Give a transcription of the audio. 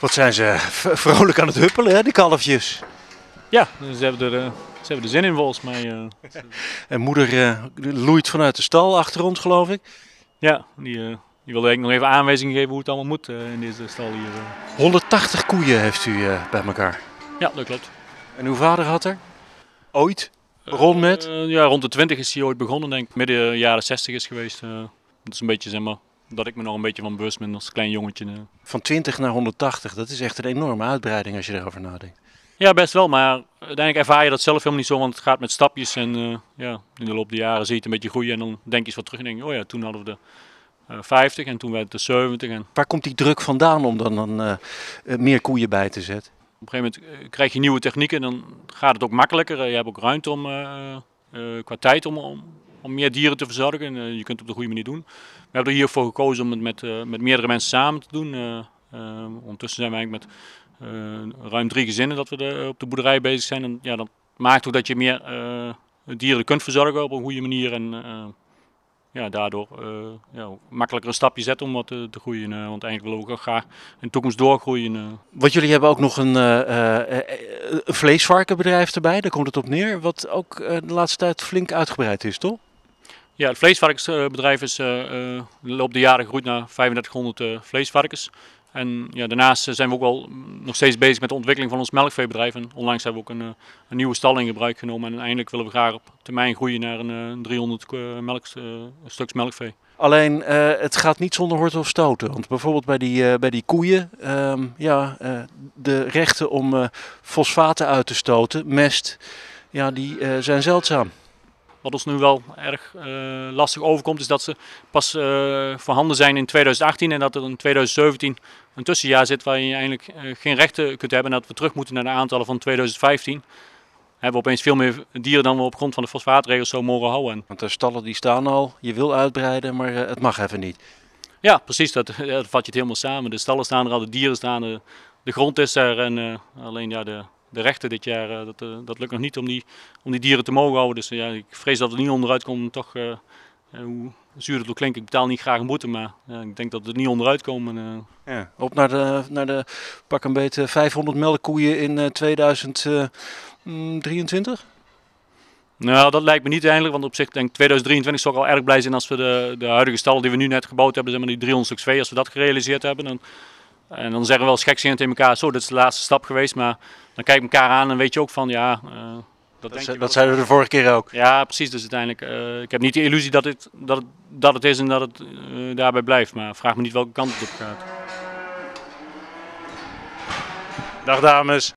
Wat zijn ze vrolijk aan het huppelen, hè, die kalfjes. Ja, ze hebben er zin in volgens mij. En moeder loeit vanuit de stal achter ons, geloof ik. Ja, die wilde eigenlijk nog even aanwijzingen geven hoe het allemaal moet in deze stal hier. 180 koeien heeft u bij elkaar. Ja, dat klopt. En uw vader had er? Ooit? Begon met? Ja, rond de 20 is hij ooit begonnen, denk ik. Midden jaren 60 is geweest. Dat is een beetje, zeg maar, dat ik me nog een beetje van bewust ben als klein jongetje. Van 20 naar 180, dat is echt een enorme uitbreiding als je erover nadenkt. Ja, best wel, maar uiteindelijk ervaar je dat zelf helemaal niet zo, want het gaat met stapjes. En ja, in de loop der jaren zie je het een beetje groeien en dan denk je eens wat terug en denk je, oh ja, toen hadden we de 50 en toen werd het de 70. En Waar komt die druk vandaan om dan meer koeien bij te zetten? op een gegeven moment krijg je nieuwe technieken en dan gaat het ook makkelijker. Je hebt ook ruimte om, qua tijd om meer dieren te verzorgen. Je kunt het op de goede manier doen. We hebben er hiervoor gekozen om het met meerdere mensen samen te doen. Ondertussen zijn we eigenlijk met ruim 3 gezinnen dat we op de boerderij bezig zijn. En ja, dat maakt ook dat je meer dieren kunt verzorgen op een goede manier. En ja, daardoor makkelijker een stapje zetten om wat te groeien. Want eigenlijk willen we ook graag in de toekomst doorgroeien. Want jullie hebben ook nog een vleesvarkenbedrijf erbij, daar komt het op neer. Wat ook de laatste tijd flink uitgebreid is, toch? Ja, het vleesvarkensbedrijf is de loop der jaren gegroeid naar 3500 vleesvarkens. En ja, daarnaast zijn we ook wel nog steeds bezig met de ontwikkeling van ons melkveebedrijf. En onlangs hebben we ook een nieuwe stal in gebruik genomen. En eindelijk willen we graag op termijn groeien naar een 300 stuks melkvee. Alleen, het gaat niet zonder horten of stoten. Want bijvoorbeeld bij die koeien, de rechten om fosfaten uit te stoten, mest, ja, die zijn zeldzaam. Wat ons nu wel erg lastig overkomt is dat ze pas voorhanden zijn in 2018 en dat er in 2017 een tussenjaar zit waar je eigenlijk geen rechten kunt hebben en dat we terug moeten naar de aantallen van 2015. Hebben we opeens veel meer dieren dan we op grond van de fosfaatregels zo mogen houden. Want de stallen die staan al, je wil uitbreiden, maar het mag even niet. Ja, precies, dat vat je het helemaal samen. De stallen staan er al, de dieren staan er, de grond is er en alleen ja, de rechten dit jaar, dat lukt nog niet om die dieren te mogen houden. Dus ja, ik vrees dat het niet onderuit komt. Toch, hoe zuur het ook klinkt, ik betaal niet graag een boete, maar ik denk dat we er niet onderuit komen. Ja, op naar de pak een beetje 500 melkkoeien in 2023? Nou, dat lijkt me niet eindelijk, want op zich denk ik 2023 zou ik al erg blij zijn als we de huidige stallen die we nu net gebouwd hebben, zeg maar die 300 stuks vee, als we dat gerealiseerd hebben. En dan zeggen we wel gekscherend tegen elkaar, zo, dit is de laatste stap geweest, maar dan kijk je elkaar aan en weet je ook van, ja... Dat zeiden we de vorige keer ook. Ja, precies. Dus uiteindelijk, ik heb niet de illusie dat het is en dat het daarbij blijft, maar vraag me niet welke kant het op gaat. Dag dames.